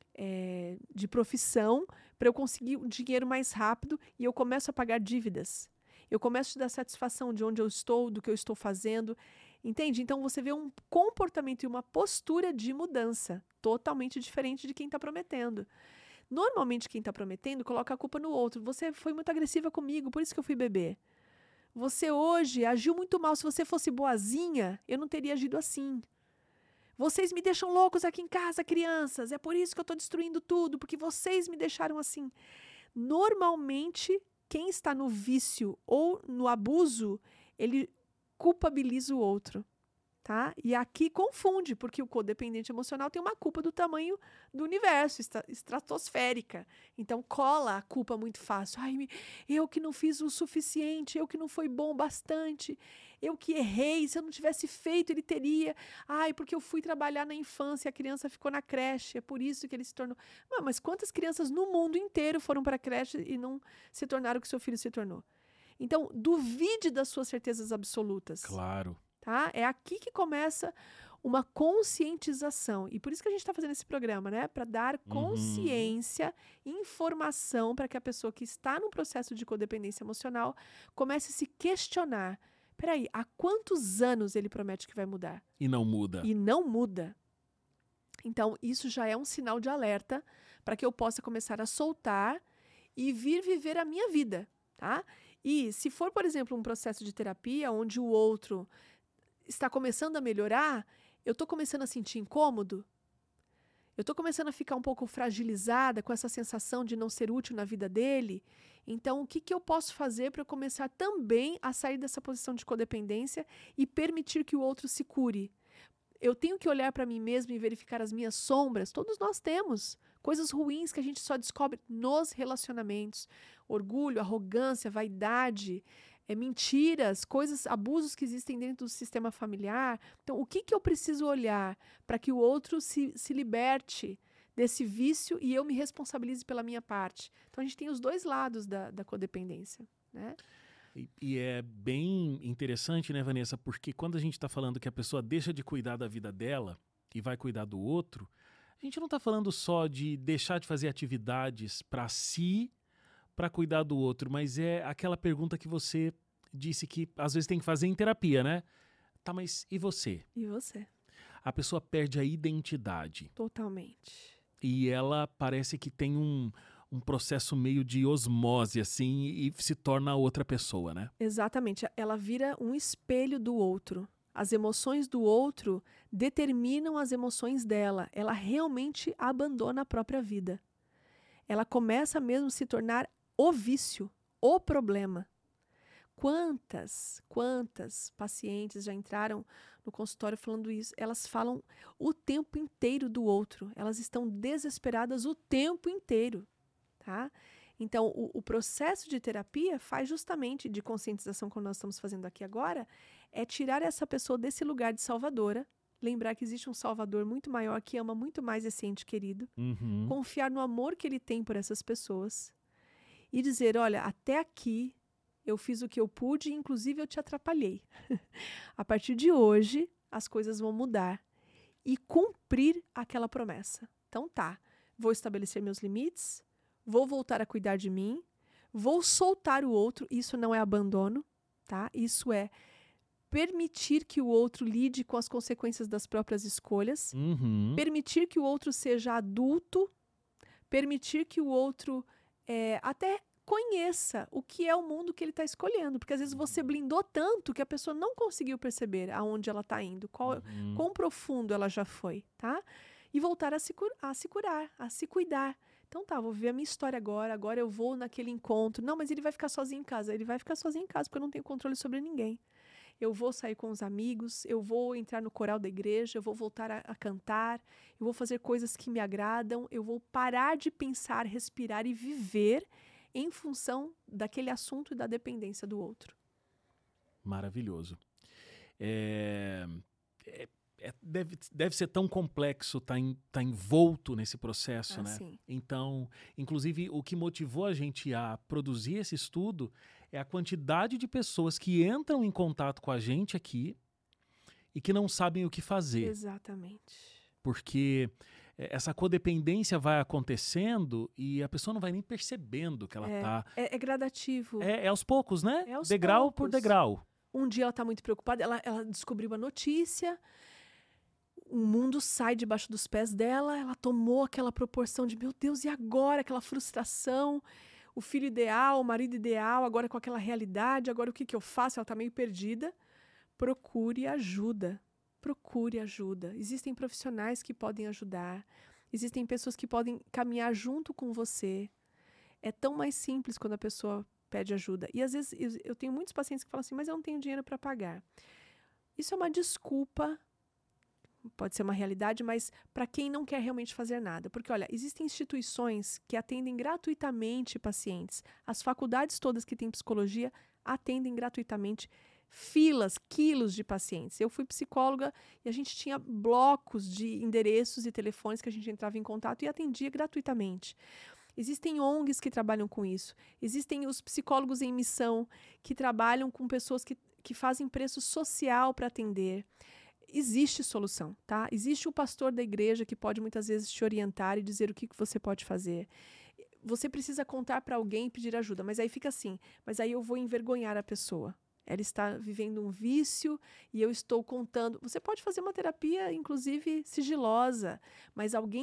profissão para eu conseguir um dinheiro mais rápido e eu começo a pagar dívidas. Eu começo a te dar satisfação de onde eu estou, do que eu estou fazendo. Entende? Então, você vê um comportamento e uma postura de mudança totalmente diferente de quem está prometendo. Normalmente, quem está prometendo coloca a culpa no outro. Você foi muito agressiva comigo, por isso que eu fui beber. Você hoje agiu muito mal. Se você fosse boazinha, eu não teria agido assim. Vocês me deixam loucos aqui em casa, crianças. É por isso que eu estou destruindo tudo, porque vocês me deixaram assim. Normalmente, quem está no vício ou no abuso, ele culpabiliza o outro, tá? E aqui confunde, porque o codependente emocional tem uma culpa do tamanho do universo, estratosférica. Então, cola a culpa muito fácil. Ai, eu que não fiz o suficiente, eu que não fui bom bastante, eu que errei, se eu não tivesse feito, ele teria. Ai, porque eu fui trabalhar na infância, a criança ficou na creche, é por isso que ele se tornou. Mas quantas crianças no mundo inteiro foram para a creche e não se tornaram o que seu filho se tornou? Então, duvide das suas certezas absolutas. Claro. Tá? É aqui que começa uma conscientização. E por isso que a gente está fazendo esse programa, né? Para dar consciência, informação para que a pessoa que está no processo de codependência emocional comece a se questionar. Peraí, há quantos anos ele promete que vai mudar? E não muda. E não muda. Então, isso já é um sinal de alerta para que eu possa começar a soltar e vir viver a minha vida, tá? E se for, por exemplo, um processo de terapia onde o outro está começando a melhorar, eu estou começando a sentir incômodo, eu estou começando a ficar um pouco fragilizada com essa sensação de não ser útil na vida dele. Então, o que eu posso fazer para eu começar também a sair dessa posição de codependência e permitir que o outro se cure? Eu tenho que olhar para mim mesma e verificar as minhas sombras. Todos nós temos coisas ruins que a gente só descobre nos relacionamentos. Orgulho, arrogância, vaidade, mentiras, coisas, abusos que existem dentro do sistema familiar. Então, o que eu preciso olhar para que o outro se liberte desse vício e eu me responsabilize pela minha parte? Então, a gente tem os dois lados da codependência, né? E é bem interessante, né, Vanessa? Porque quando a gente está falando que a pessoa deixa de cuidar da vida dela e vai cuidar do outro, a gente não está falando só de deixar de fazer atividades para si, para cuidar do outro, mas é aquela pergunta que você disse que às vezes tem que fazer em terapia, né? Tá, mas e você? E você? A pessoa perde a identidade. Totalmente. E ela parece que tem um processo meio de osmose, assim, e se torna outra pessoa, né? Exatamente. Ela vira um espelho do outro. As emoções do outro determinam as emoções dela. Ela realmente abandona a própria vida. Ela começa mesmo a se tornar o vício, o problema. Quantas pacientes já entraram no consultório falando isso? Elas falam o tempo inteiro do outro. Elas estão desesperadas o tempo inteiro. Tá? Então, o processo de terapia faz justamente, de conscientização, como nós estamos fazendo aqui agora, é tirar essa pessoa desse lugar de salvadora, lembrar que existe um salvador muito maior, que ama muito mais esse ente querido, confiar no amor que ele tem por essas pessoas e dizer, olha, até aqui eu fiz o que eu pude e inclusive eu te atrapalhei. A partir de hoje, as coisas vão mudar e cumprir aquela promessa. Então tá, vou estabelecer meus limites, vou voltar a cuidar de mim, vou soltar o outro, isso não é abandono, tá? Isso é permitir que o outro lide com as consequências das próprias escolhas, permitir que o outro seja adulto, permitir que o outro até conheça o que é o mundo que ele está escolhendo, porque às vezes você blindou tanto que a pessoa não conseguiu perceber aonde ela está indo, quão profundo ela já foi, tá? E voltar a se curar, a se cuidar. Então tá, vou ver a minha história agora eu vou naquele encontro. Não, mas ele vai ficar sozinho em casa. Ele vai ficar sozinho em casa porque eu não tenho controle sobre ninguém. Eu vou sair com os amigos, eu vou entrar no coral da igreja, eu vou voltar a cantar, eu vou fazer coisas que me agradam, eu vou parar de pensar, respirar e viver em função daquele assunto e da dependência do outro. Maravilhoso. Deve ser tão complexo tá envolto nesse processo, né? Sim. Então, inclusive, o que motivou a gente a produzir esse estudo é a quantidade de pessoas que entram em contato com a gente aqui e que não sabem o que fazer. Exatamente. Porque essa codependência vai acontecendo e a pessoa não vai nem percebendo que ela tá... É gradativo. É aos poucos, né? É aos degrau poucos. por degrau. Um dia ela está muito preocupada, ela descobriu uma notícia, o mundo sai debaixo dos pés dela, ela tomou aquela proporção de, meu Deus, e agora? Aquela frustração, o filho ideal, o marido ideal, agora com aquela realidade, agora o que eu faço? Ela está meio perdida. Procure ajuda. Procure ajuda. Existem profissionais que podem ajudar, existem pessoas que podem caminhar junto com você. É tão mais simples quando a pessoa pede ajuda. E às vezes eu tenho muitos pacientes que falam assim, mas eu não tenho dinheiro para pagar. Isso é uma desculpa, pode ser uma realidade, mas para quem não quer realmente fazer nada. Porque, olha, existem instituições que atendem gratuitamente pacientes. As faculdades todas que têm psicologia atendem gratuitamente filas, quilos de pacientes. Eu fui psicóloga e a gente tinha blocos de endereços e telefones que a gente entrava em contato e atendia gratuitamente. Existem ONGs que trabalham com isso. Existem os psicólogos em missão que trabalham com pessoas que fazem preço social para atender. Existe solução, tá? Existe o pastor da igreja que pode muitas vezes te orientar e dizer o que você pode fazer. Você precisa contar para alguém e pedir ajuda, mas aí fica assim, mas aí eu vou envergonhar a pessoa. Ela está vivendo um vício e eu estou contando. Você pode fazer uma terapia, inclusive, sigilosa, mas alguém que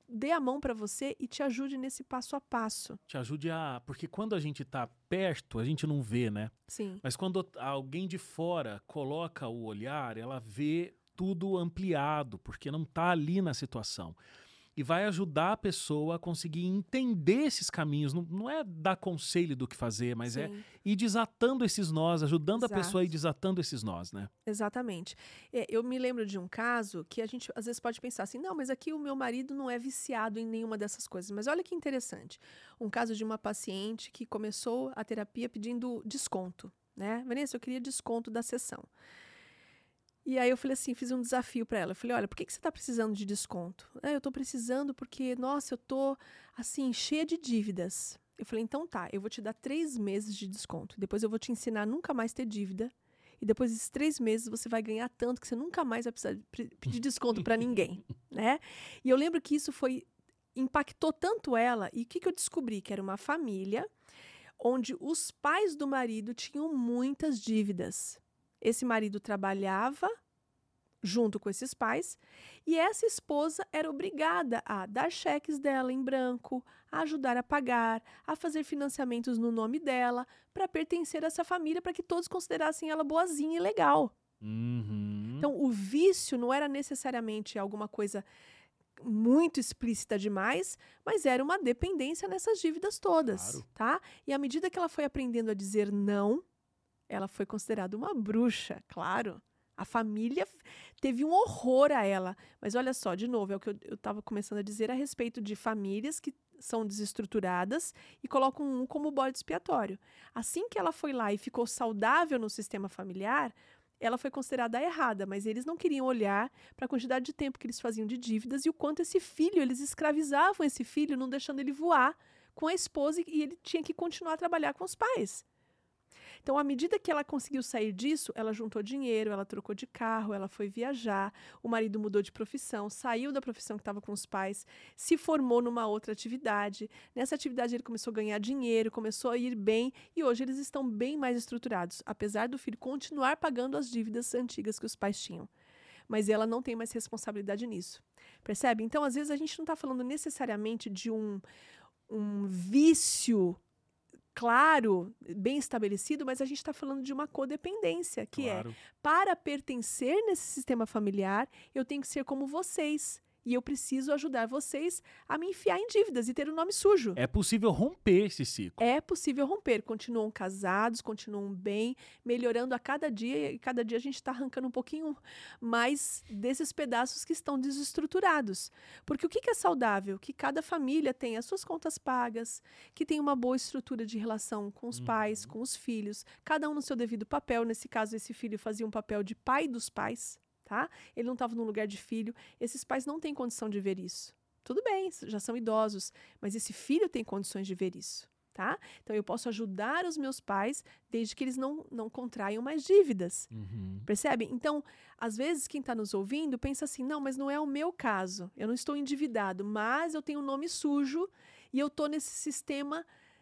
dê a mão para você e te ajude nesse passo a passo. Te ajude a... Porque quando a gente tá perto, a gente não vê, né? Sim. Mas quando alguém de fora coloca o olhar, ela vê tudo ampliado, porque não tá ali na situação. E vai ajudar a pessoa a conseguir entender esses caminhos. Não é dar conselho do que fazer, mas é Sim. ir desatando esses nós, ajudando a pessoa a ir Exato. desatando esses nós, né? Exatamente. Eu me lembro de um caso que a gente às vezes pode pensar assim, não, mas aqui o meu marido não é viciado em nenhuma dessas coisas. Mas olha que interessante. Um caso de uma paciente que começou a terapia pedindo desconto, né? Vanessa, eu queria desconto da sessão. E aí eu falei assim, fiz um desafio para ela. Eu falei, olha, por que você está precisando de desconto? Eu estou precisando porque, nossa, eu estou assim, cheia de dívidas. Eu falei, então tá, eu vou te dar 3 meses de desconto. Depois eu vou te ensinar a nunca mais ter dívida. E depois desses 3 meses você vai ganhar tanto que você nunca mais vai precisar pedir desconto para ninguém, né? E eu lembro que isso impactou tanto ela. E o que eu descobri? Que era uma família onde os pais do marido tinham muitas dívidas. Esse marido trabalhava junto com esses pais e essa esposa era obrigada a dar cheques dela em branco, a ajudar a pagar, a fazer financiamentos no nome dela para pertencer a essa família, para que todos considerassem ela boazinha e legal. Uhum. Então, o vício não era necessariamente alguma coisa muito explícita demais, mas era uma dependência nessas dívidas todas, Claro. tá? E à medida que ela foi aprendendo a dizer não, ela foi considerada uma bruxa, claro. A família teve um horror a ela. Mas olha só, de novo, é o que eu estava começando a dizer a respeito de famílias que são desestruturadas e colocam um como bode expiatório. Assim que ela foi lá e ficou saudável no sistema familiar, ela foi considerada errada, mas eles não queriam olhar para a quantidade de tempo que eles faziam de dívidas e o quanto eles escravizavam esse filho, não deixando ele voar com a esposa e ele tinha que continuar a trabalhar com os pais. Então, à medida que ela conseguiu sair disso, ela juntou dinheiro, ela trocou de carro, ela foi viajar, o marido mudou de profissão, saiu da profissão que estava com os pais, se formou numa outra atividade. Nessa atividade ele começou a ganhar dinheiro, começou a ir bem e hoje eles estão bem mais estruturados, apesar do filho continuar pagando as dívidas antigas que os pais tinham. Mas ela não tem mais responsabilidade nisso. Percebe? Então, às vezes, a gente não está falando necessariamente de um vício claro, bem estabelecido, mas a gente está falando de uma codependência, que Claro. para pertencer nesse sistema familiar, eu tenho que ser como vocês. E eu preciso ajudar vocês a me enfiar em dívidas e ter o nome sujo. É possível romper esse ciclo. É possível romper. Continuam casados, continuam bem, melhorando a cada dia. E cada dia a gente está arrancando um pouquinho mais desses pedaços que estão desestruturados. Porque o que é saudável? Que cada família tenha as suas contas pagas, que tenha uma boa estrutura de relação com os pais, com os filhos, cada um no seu devido papel. Nesse caso, esse filho fazia um papel de pai dos pais. Tá? Ele não estava no lugar de filho. Esses pais não têm condição de ver isso. Tudo bem, já são idosos, mas esse filho tem condições de ver isso. Tá? Então, eu posso ajudar os meus pais desde que eles não contraiam mais dívidas. Percebe? Então, às vezes, quem está nos ouvindo pensa assim, não, mas não é o meu caso. Eu não estou endividado, mas eu tenho um nome sujo e eu estou nesse sistema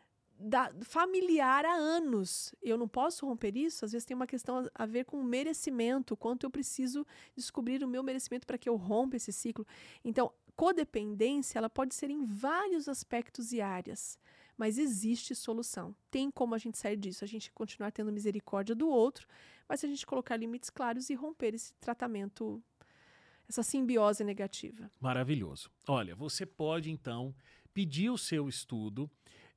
familiar há anos. Eu não posso romper isso? Às vezes tem uma questão a ver com o merecimento, quanto eu preciso descobrir o meu merecimento para que eu rompa esse ciclo. Então, codependência, ela pode ser em vários aspectos e áreas, mas existe solução. Tem como a gente sair disso, a gente continuar tendo misericórdia do outro, mas se a gente colocar limites claros e romper esse tratamento, essa simbiose negativa. Maravilhoso. Olha, você pode, então, pedir o seu estudo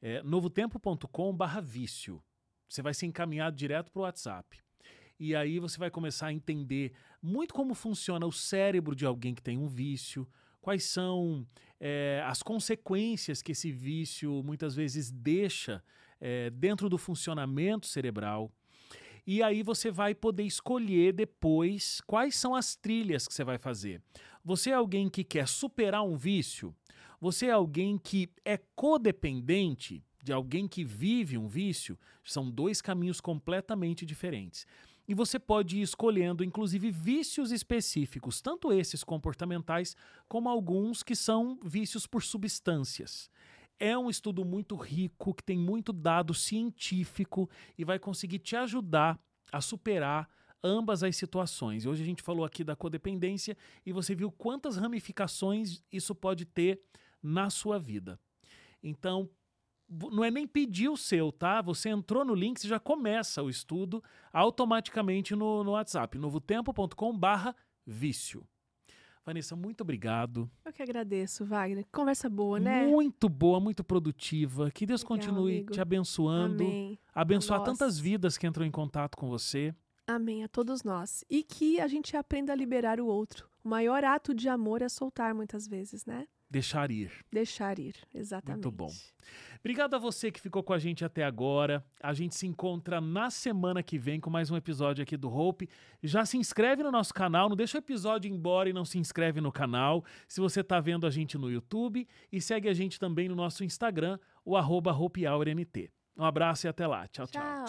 novotempo.com/vício. Você vai ser encaminhado direto para o WhatsApp. E aí você vai começar a entender muito como funciona o cérebro de alguém que tem um vício, quais são as consequências que esse vício muitas vezes deixa dentro do funcionamento cerebral. E aí você vai poder escolher depois quais são as trilhas que você vai fazer. Você é alguém que quer superar um vício? Você é alguém que é codependente de alguém que vive um vício? São 2 caminhos completamente diferentes. E você pode ir escolhendo, inclusive, vícios específicos, tanto esses comportamentais, como alguns que são vícios por substâncias. É um estudo muito rico, que tem muito dado científico e vai conseguir te ajudar a superar ambas as situações. E hoje a gente falou aqui da codependência e você viu quantas ramificações isso pode ter na sua vida. Então, não é nem pedir o seu, tá? Você entrou no link, você já começa o estudo automaticamente no WhatsApp, novotempo.com/vício. Vanessa, muito obrigado. Eu que agradeço, Wagner. Conversa boa, né? Muito boa, muito produtiva. Que Deus Legal, continue amigo. te abençoando. Amém. Abençoar A tantas nós. vidas que entram em contato com você. Amém a todos nós. E que a gente aprenda a liberar o outro. O maior ato de amor é soltar muitas vezes, né? Deixar ir. Deixar ir, exatamente. Muito bom. Obrigado a você que ficou com a gente até agora. A gente se encontra na semana que vem com mais um episódio aqui do Hope. Já se inscreve no nosso canal, não deixa o episódio ir embora e não se inscreve no canal. Se você está vendo a gente no YouTube, e segue a gente também no nosso Instagram, o @HopeHourNT. Um abraço e até lá. Tchau, tchau. Tchau.